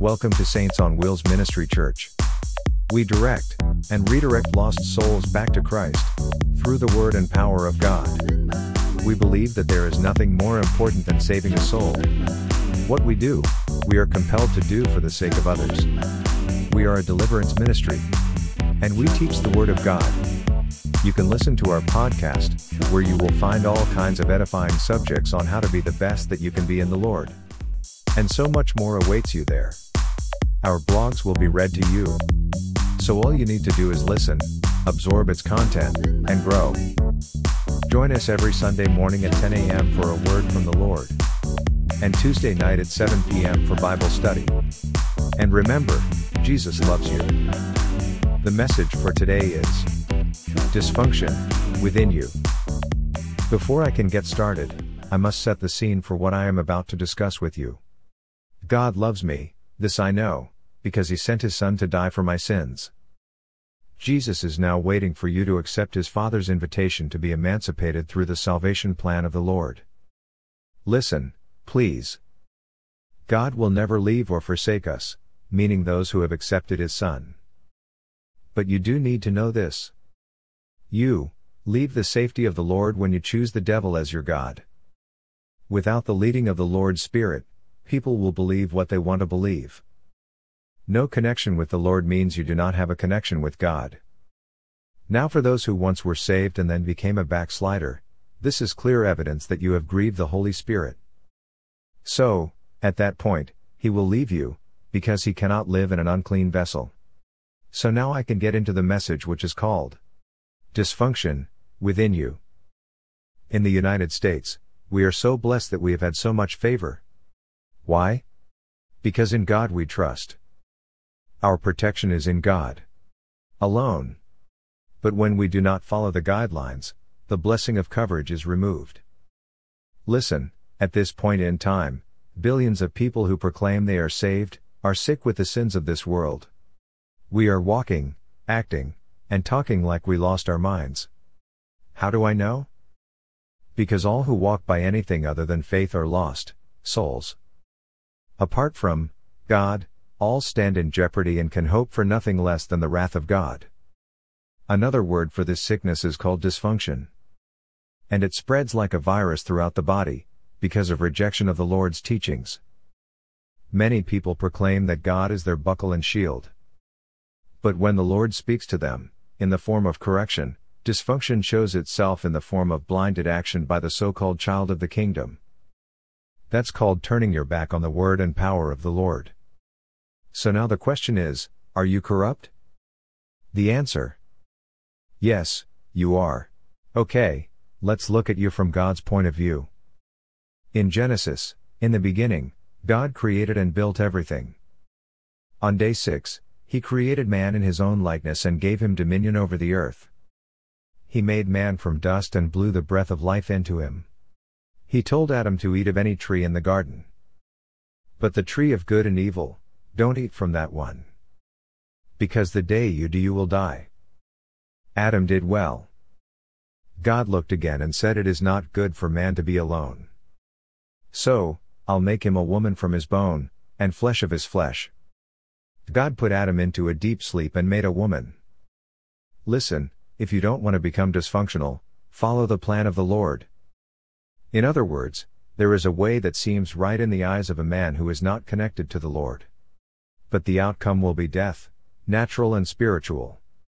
Welcome to Saints on Wheels Ministry Church. We direct and redirect lost souls back to Christ through the Word and power of God. We believe that there is nothing more important than saving a soul. What we do, we are compelled to do for the sake of others. We are a deliverance ministry, and we teach the Word of God. You can listen to our podcast, where you will find all kinds of edifying subjects on how to be the best that you can be in the Lord. And so much more awaits you there. Our blogs will be read to you. So all you need to do is listen, absorb its content, and grow. Join us every Sunday morning at 10 a.m. for a word from the Lord. And Tuesday night at 7 p.m. for Bible study. And remember, Jesus loves you. The message for today is dysfunction within you. Before I can get started, I must set the scene for what I am about to discuss with you. God loves me, this I know, because He sent His Son to die for my sins. Jesus is now waiting for you to accept His Father's invitation to be emancipated through the salvation plan of the Lord. Listen, please. God will never leave or forsake us, meaning those who have accepted His Son. But you do need to know this. You leave the safety of the Lord when you choose the devil as your God. Without the leading of the Lord's Spirit, people will believe what they want to believe. No connection with the Lord means you do not have a connection with God. Now for those who once were saved and then became a backslider, this is clear evidence that you have grieved the Holy Spirit. So, at that point, He will leave you, because He cannot live in an unclean vessel. So now I can get into the message which is called dysfunction within you. In the United States, we are so blessed that we have had so much favor. Why? Because in God we trust. Our protection is in God alone. But when we do not follow the guidelines, the blessing of coverage is removed. Listen, at this point in time, billions of people who proclaim they are saved, are sick with the sins of this world. We are walking, acting, and talking like we lost our minds. How do I know? Because all who walk by anything other than faith are lost souls. Apart from God, all stand in jeopardy and can hope for nothing less than the wrath of God. Another word for this sickness is called dysfunction. And it spreads like a virus throughout the body, because of rejection of the Lord's teachings. Many people proclaim that God is their buckle and shield. But when the Lord speaks to them, in the form of correction, dysfunction shows itself in the form of blinded action by the so-called child of the kingdom. That's called turning your back on the word and power of the Lord. So now the question is, are you corrupt? The answer: yes, you are. Okay, let's look at you from God's point of view. In Genesis, in the beginning, God created and built everything. On day 6, He created man in His own likeness and gave him dominion over the earth. He made man from dust and blew the breath of life into him. He told Adam to eat of any tree in the garden. But the tree of good and evil, don't eat from that one. Because the day you do you will die. Adam did well. God looked again and said, it is not good for man to be alone. So, I'll make him a woman from his bone, and flesh of his flesh. God put Adam into a deep sleep and made a woman. Listen, if you don't want to become dysfunctional, follow the plan of the Lord. In other words, there is a way that seems right in the eyes of a man who is not connected to the Lord. But the outcome will be death, natural and spiritual.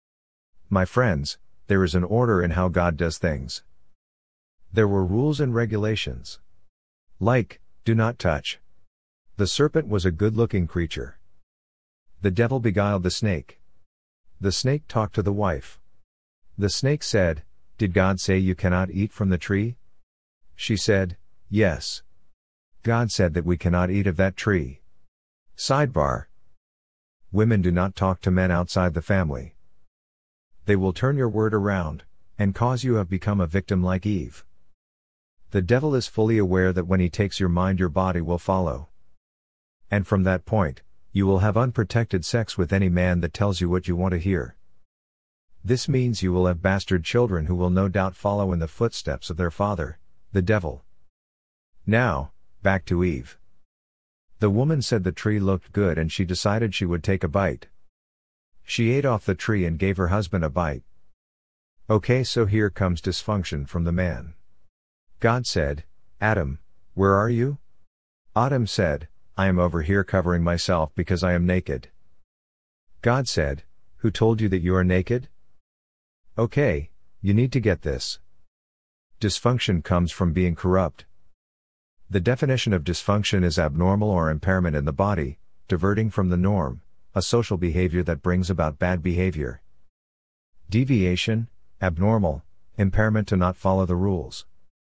My friends, there is an order in how God does things. There were rules and regulations. Like, do not touch. The serpent was a good-looking creature. The devil beguiled the snake. The snake talked to the wife. The snake said, did God say you cannot eat from the tree? She said, yes. God said that we cannot eat of that tree. Sidebar: women do not talk to men outside the family. They will turn your word around, and cause you have become a victim like Eve. The devil is fully aware that when he takes your mind your body will follow. And from that point, you will have unprotected sex with any man that tells you what you want to hear. This means you will have bastard children who will no doubt follow in the footsteps of their father, the devil. Now, back to Eve. The woman said the tree looked good and she decided she would take a bite. She ate off the tree and gave her husband a bite. Okay, so here comes dysfunction from the man. God said, Adam, where are you? Adam said, I am over here covering myself because I am naked. God said, who told you that you are naked? Okay, you need to get this. Dysfunction comes from being corrupt. The definition of dysfunction is abnormal or impairment in the body, diverting from the norm, a social behavior that brings about bad behavior. Deviation, abnormal, impairment to not follow the rules.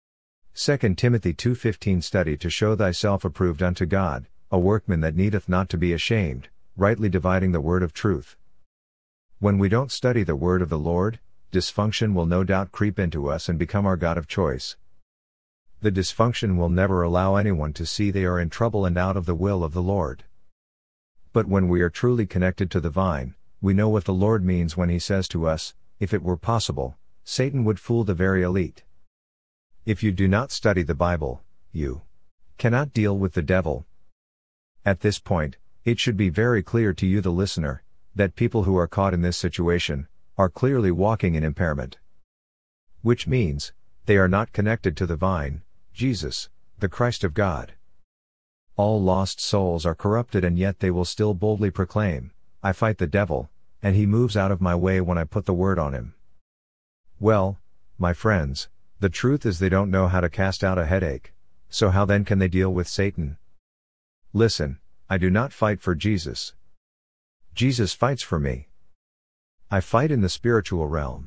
2 Timothy 2:15 Study to show thyself approved unto God, a workman that needeth not to be ashamed, rightly dividing the word of truth. When we don't study the word of the Lord, dysfunction will no doubt creep into us and become our God of choice. The dysfunction will never allow anyone to see they are in trouble and out of the will of the Lord. But when we are truly connected to the vine, we know what the Lord means when He says to us, if it were possible, Satan would fool the very elite. If you do not study the Bible, you cannot deal with the devil. At this point, it should be very clear to you, the listener, that people who are caught in this situation are clearly walking in impairment. Which means, they are not connected to the vine, Jesus, the Christ of God. All lost souls are corrupted and yet they will still boldly proclaim, I fight the devil, and he moves out of my way when I put the word on him. Well, my friends, the truth is they don't know how to cast out a headache, so how then can they deal with Satan? Listen, I do not fight for Jesus. Jesus fights for me. I fight in the spiritual realm.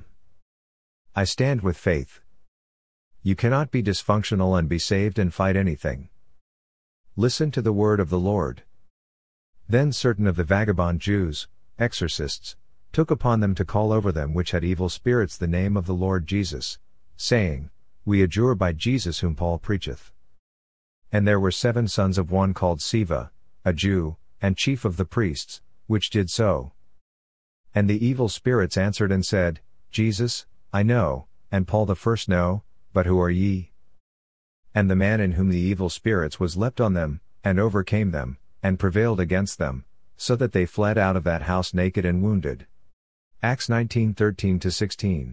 I stand with faith. You cannot be dysfunctional and be saved and fight anything. Listen to the word of the Lord. Then certain of the vagabond Jews, exorcists, took upon them to call over them which had evil spirits the name of the Lord Jesus, saying, We adjure by Jesus whom Paul preacheth. And there were 7 sons of one called Sceva, a Jew, and chief of the priests, which did so. And the evil spirits answered and said, Jesus, I know, and Paul the first know, but who are ye? And the man in whom the evil spirits was leapt on them, and overcame them, and prevailed against them, so that they fled out of that house naked and wounded. Acts 19:13-16.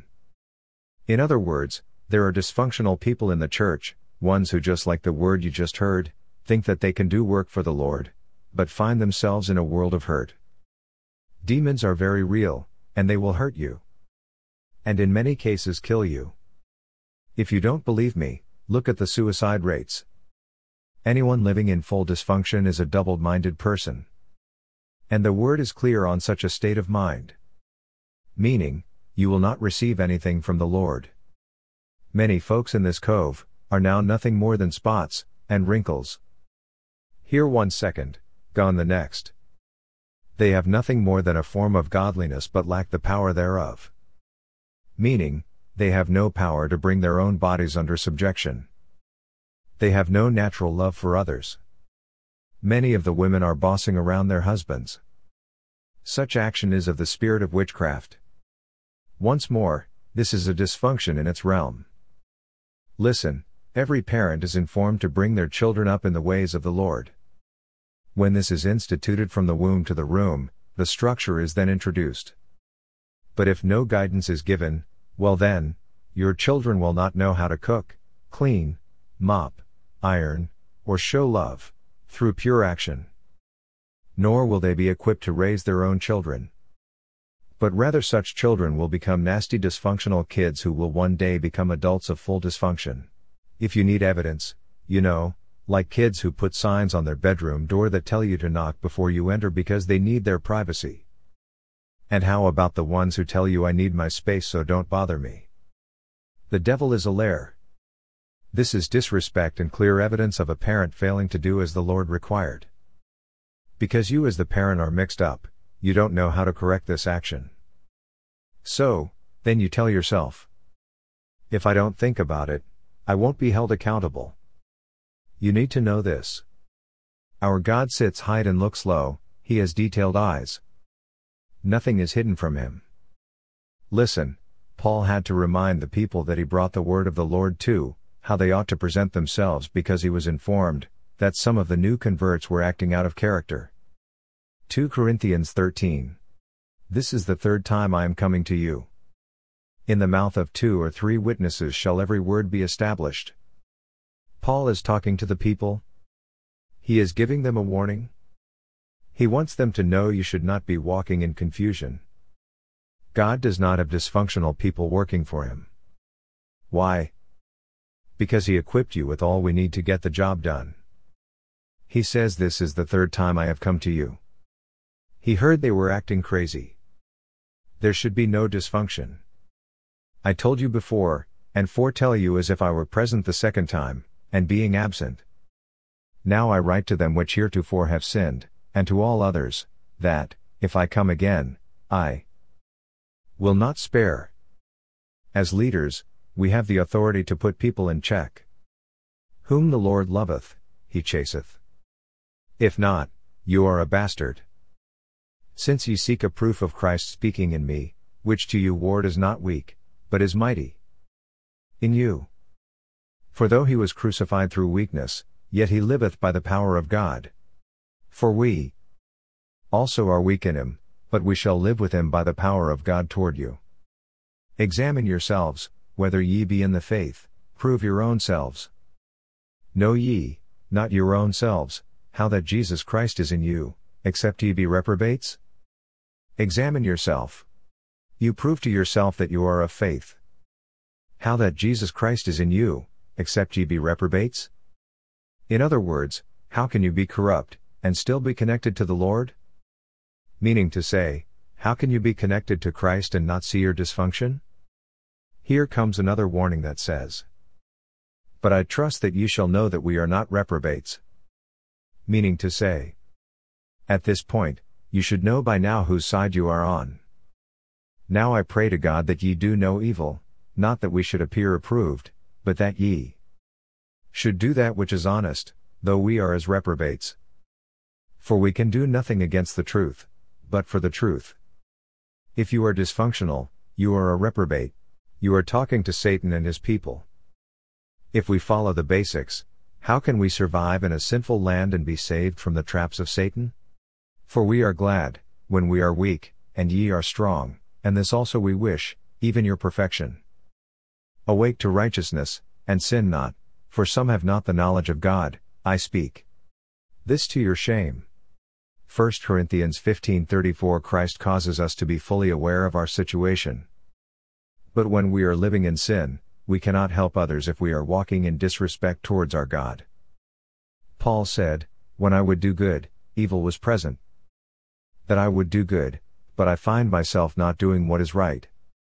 In other words, there are dysfunctional people in the church, ones who, just like the word you just heard, think that they can do work for the Lord, but find themselves in a world of hurt. Demons are very real, and they will hurt you. And in many cases kill you. If you don't believe me, look at the suicide rates. Anyone living in full dysfunction is a double-minded person. And the word is clear on such a state of mind. Meaning, you will not receive anything from the Lord. Many folks in this cove are now nothing more than spots and wrinkles. Here 1 second, gone the next. They have nothing more than a form of godliness but lack the power thereof. Meaning, they have no power to bring their own bodies under subjection. They have no natural love for others. Many of the women are bossing around their husbands. Such action is of the spirit of witchcraft. Once more, this is a dysfunction in its realm. Listen, every parent is informed to bring their children up in the ways of the Lord. When this is instituted from the womb to the room, the structure is then introduced. But if no guidance is given, well then, your children will not know how to cook, clean, mop, iron, or show love, through pure action. Nor will they be equipped to raise their own children. But rather such children will become nasty dysfunctional kids who will one day become adults of full dysfunction. If you need evidence, you know, like kids who put signs on their bedroom door that tell you to knock before you enter because they need their privacy. And how about the ones who tell you I need my space so don't bother me? The devil is a liar. This is disrespect and clear evidence of a parent failing to do as the Lord required. Because you as the parent are mixed up, you don't know how to correct this action. So, then you tell yourself, if I don't think about it, I won't be held accountable. You need to know this. Our God sits high and looks low, He has detailed eyes. Nothing is hidden from Him. Listen, Paul had to remind the people that he brought the word of the Lord to, how they ought to present themselves because he was informed, that some of the new converts were acting out of character. 2 Corinthians 13. This is the third time I am coming to you. In the mouth of 2 or 3 witnesses shall every word be established. Paul is talking to the people. He is giving them a warning. He wants them to know you should not be walking in confusion. God does not have dysfunctional people working for Him. Why? Because He equipped you with all we need to get the job done. He says this is the third time I have come to you. He heard they were acting crazy. There should be no dysfunction. I told you before, and foretell you as if I were present the second time, and being absent. Now I write to them which heretofore have sinned, and to all others, that, if I come again, I will not spare. As leaders, we have the authority to put people in check. Whom the Lord loveth, He chaseth. If not, you are a bastard. Since ye seek a proof of Christ speaking in me, which to you ward is not weak, but is mighty in you. For though He was crucified through weakness, yet He liveth by the power of God. For we also are weak in Him, but we shall live with Him by the power of God toward you. Examine yourselves, whether ye be in the faith, prove your own selves. Know ye, not your own selves, how that Jesus Christ is in you, except ye be reprobates? Examine yourself. You prove to yourself that you are of faith. How that Jesus Christ is in you, except ye be reprobates? In other words, how can you be corrupt, and still be connected to the Lord? Meaning to say, how can you be connected to Christ and not see your dysfunction? Here comes another warning that says, but I trust that ye shall know that we are not reprobates. Meaning to say, at this point, you should know by now whose side you are on. Now I pray to God that ye do no evil, not that we should appear approved, but that ye should do that which is honest, though we are as reprobates. For we can do nothing against the truth, but for the truth. If you are dysfunctional, you are a reprobate. You are talking to Satan and his people. If we follow the basics, how can we survive in a sinful land and be saved from the traps of Satan? For we are glad, when we are weak, and ye are strong, and this also we wish, even your perfection. Awake to righteousness, and sin not, for some have not the knowledge of God, I speak this to your shame. 1 Corinthians 15:34 Christ causes us to be fully aware of our situation. But when we are living in sin, we cannot help others if we are walking in disrespect towards our God. Paul said, when I would do good, evil was present. That I would do good, but I find myself not doing what is right.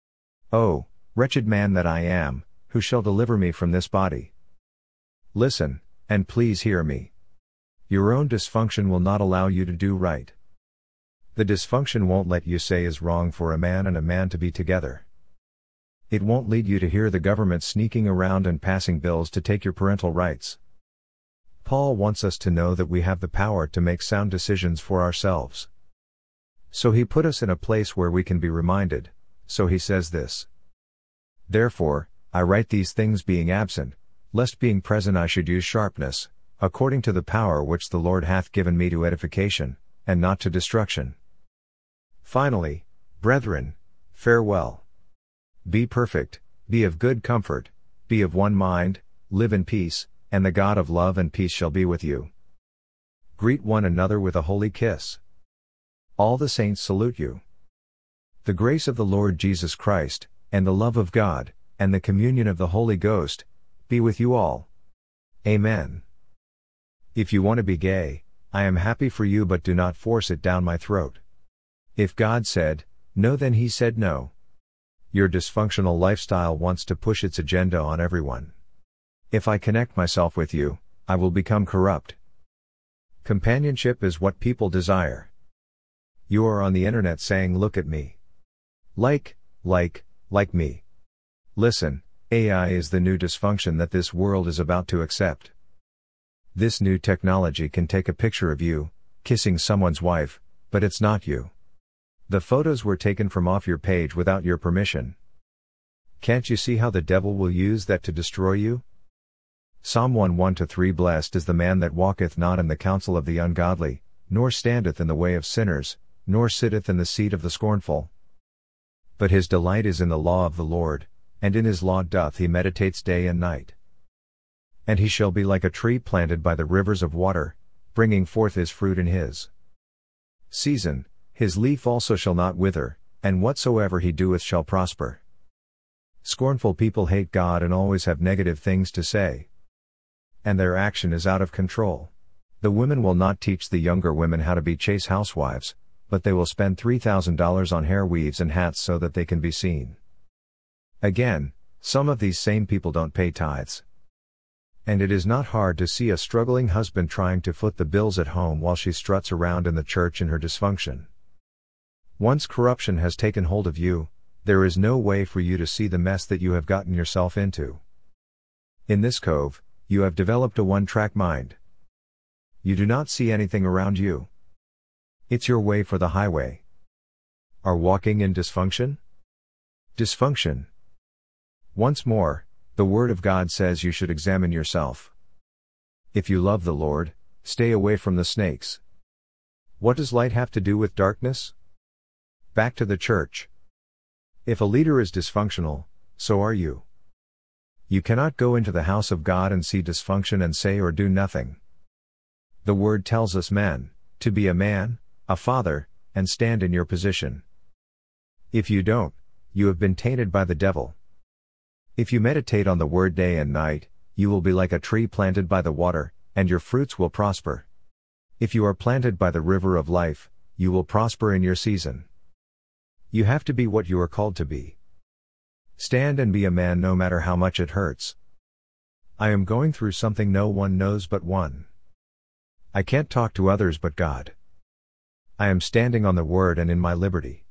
Oh, wretched man that I am, who shall deliver me from this body? Listen, and please hear me. Your own dysfunction will not allow you to do right. The dysfunction won't let you say is wrong for a man and a man to be together. It won't lead you to hear the government sneaking around and passing bills to take your parental rights. Paul wants us to know that we have the power to make sound decisions for ourselves. So he put us in a place where we can be reminded, so he says this. Therefore, I write these things being absent, lest being present I should use sharpness, according to the power which the Lord hath given me to edification, and not to destruction. Finally, brethren, farewell. Be perfect, be of good comfort, be of one mind, live in peace, and the God of love and peace shall be with you. Greet one another with a holy kiss. All the saints salute you. The grace of the Lord Jesus Christ, and the love of God, and the communion of the Holy Ghost, be with you all. Amen. If you want to be gay, I am happy for you, but do not force it down my throat. If God said, no, then He said no. Your dysfunctional lifestyle wants to push its agenda on everyone. If I connect myself with you, I will become corrupt. Companionship is what people desire. You are on the internet saying, look at me. Like me. Listen, AI is the new dysfunction that this world is about to accept. This new technology can take a picture of you, kissing someone's wife, but it's not you. The photos were taken from off your page without your permission. Can't you see how the devil will use that to destroy you? Psalm 1:1-3 Blessed is the man that walketh not in the counsel of the ungodly, nor standeth in the way of sinners, nor sitteth in the seat of the scornful. But his delight is in the law of the Lord, and in his law doth he meditates day and night. And he shall be like a tree planted by the rivers of water, bringing forth his fruit in his season, his leaf also shall not wither, and whatsoever he doeth shall prosper. Scornful people hate God and always have negative things to say. And their action is out of control. The women will not teach the younger women how to be chaste housewives, but they will spend $3,000 on hair weaves and hats so that they can be seen. Again, some of these same people don't pay tithes. And it is not hard to see a struggling husband trying to foot the bills at home while she struts around in the church in her dysfunction. Once corruption has taken hold of you, there is no way for you to see the mess that you have gotten yourself into. In this cove, you have developed a one-track mind. You do not see anything around you. It's your way for the highway. Are walking in dysfunction? Dysfunction. Once more, the Word of God says you should examine yourself. If you love the Lord, stay away from the snakes. What does light have to do with darkness? Back to the church. If a leader is dysfunctional, so are you. You cannot go into the house of God and see dysfunction and say or do nothing. The Word tells us men, to be a man, a father, and stand in your position. If you don't, you have been tainted by the devil. If you meditate on the Word day and night, you will be like a tree planted by the water, and your fruits will prosper. If you are planted by the river of life, you will prosper in your season. You have to be what you are called to be. Stand and be a man no matter how much it hurts. I am going through something no one knows but one. I can't talk to others but God. I am standing on the Word and in my liberty.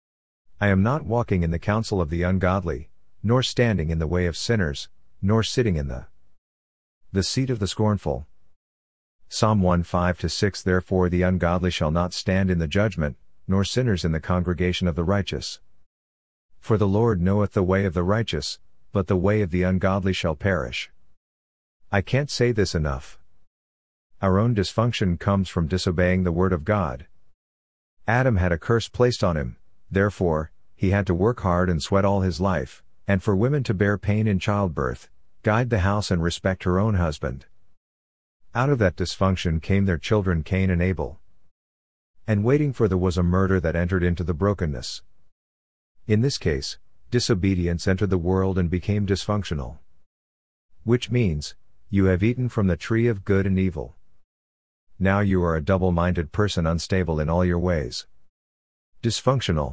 I am not walking in the counsel of the ungodly, nor standing in the way of sinners, nor sitting in the seat of the scornful. Psalm 1:5-6 Therefore the ungodly shall not stand in the judgment, nor sinners in the congregation of the righteous. For the Lord knoweth the way of the righteous, but the way of the ungodly shall perish. I can't say this enough. Our own dysfunction comes from disobeying the Word of God. Adam had a curse placed on him, therefore, he had to work hard and sweat all his life, and for women to bear pain in childbirth, guide the house and respect her own husband. Out of that dysfunction came their children Cain and Abel. And waiting for there was a murder that entered into the brokenness. In this case, disobedience entered the world and became dysfunctional. Which means, you have eaten from the tree of good and evil. Now you are a double-minded person unstable in all your ways. Dysfunctional.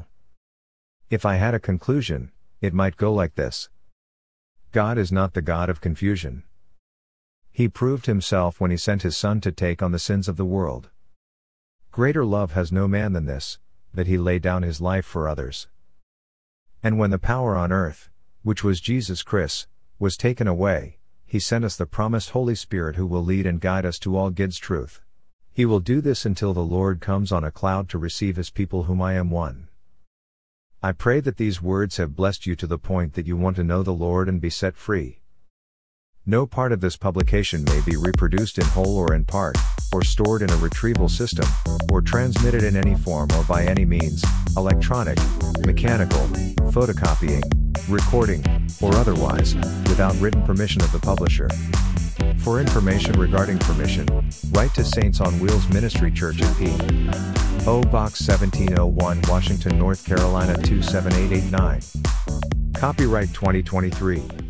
If I had a conclusion, it might go like this. God is not the God of confusion. He proved himself when he sent his Son to take on the sins of the world. Greater love has no man than this, that he lay down his life for others. And when the power on earth, which was Jesus Christ, was taken away, he sent us the promised Holy Spirit who will lead and guide us to all God's truth. He will do this until the Lord comes on a cloud to receive his people whom I am one. I pray that these words have blessed you to the point that you want to know the Lord and be set free. No part of this publication may be reproduced in whole or in part, or stored in a retrieval system, or transmitted in any form or by any means, electronic, mechanical, photocopying, recording, or otherwise, without written permission of the publisher. For information regarding permission, write to Saints on Wheels Ministry Church at P.O. Box 1701 Washington, North Carolina 27889. Copyright 2023.